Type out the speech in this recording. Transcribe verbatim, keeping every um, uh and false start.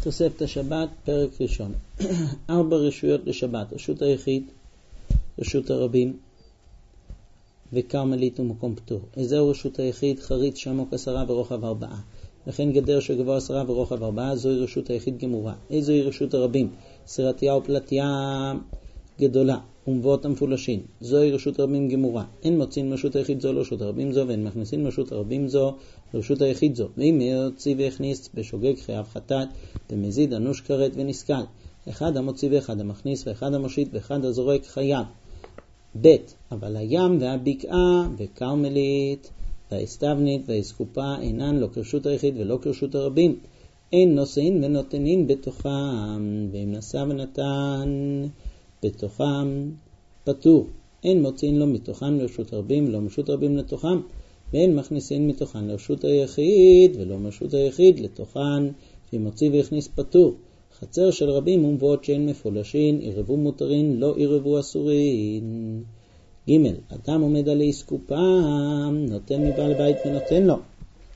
תוספת השבת, פרק ראשון. ארבע רשויות לשבת, רשות היחיד, רשות הרבים, וכרמלית ומקום פטור. איזהו רשות היחיד? חריץ שעמוק עשרה ורוחב ארבעה. וכן גדר שגבוה עשרה ורוחב ארבעה, זוהי רשות היחיד גמורה. איזוהי רשות הרבים? סרטיה ופלטיה גדולה, ומבואות המפולשים. זוהי רשות הרבים גמורה. אין מוצאים רשות היחיד זו לרשות הרבים זו, ואין מכניסים רשות הרבים זו לרשות היחיד זו. ואם יוציא והכניס בשוגג חייב חטאת, במזיד אנוש כרת ונסקל. אחד המוציא ואחד המכניס, ואחד המושיט ואחד הזורק חייב. ב' אבל הים והבקעה וכרמלית והאסתבנית והאסקופה אינן לא כרשות היחיד ולא כרשות הרבים. אין נושאין ונותנין בתוכם, ואם נשא ונתן בתוכם פטור. אין מוציאין לו מתוכן לרשות הרבים ולא מרשות רבים לתוכם, ואין מכניסין מתוכן לרשות היחיד ולא מרשות היחיד לתוכן, ואם מוציא והכניס פטור. חצר של רבים ומבואות שאין מפולשין, עירבו מותרין, לא עירבו אסורין. ג' אדם עומד על אסקופה, נותן מבעל בית ונותן לו.